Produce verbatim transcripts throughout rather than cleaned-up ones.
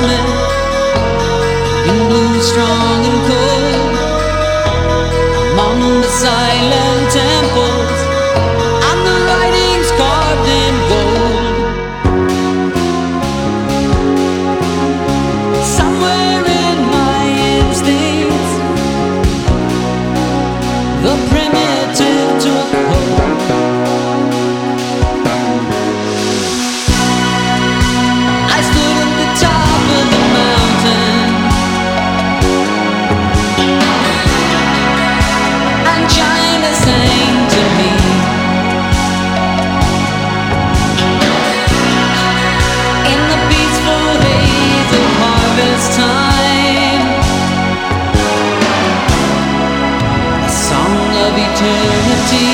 moment, in blue, strong and cold, among the silent temples and the writings carved in gold. Somewhere in my instincts, the primitive took hold. I stood at the top of the mountain, and China sang to me. In the peaceful haze of harvest time, a song of eternity.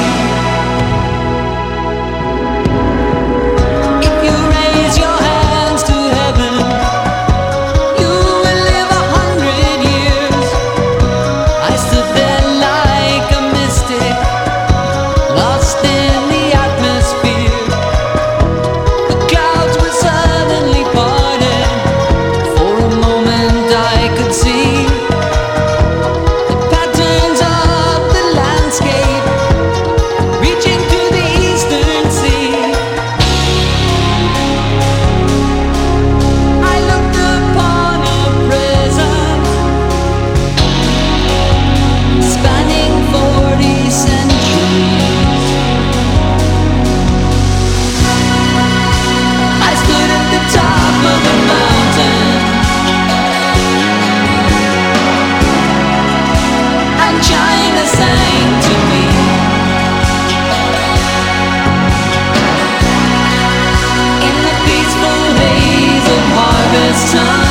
If you raise your hands to heaven, you will live a hundred years. I stood there like a mystic, lost in the atmosphere. The clouds were suddenly parted. For a moment I could see the patterns of the landscape reaching to the eastern sea. I looked upon a present spanning forty centuries. I stood at the top of the mountain, and China sang to me. In the peaceful haze of harvest time,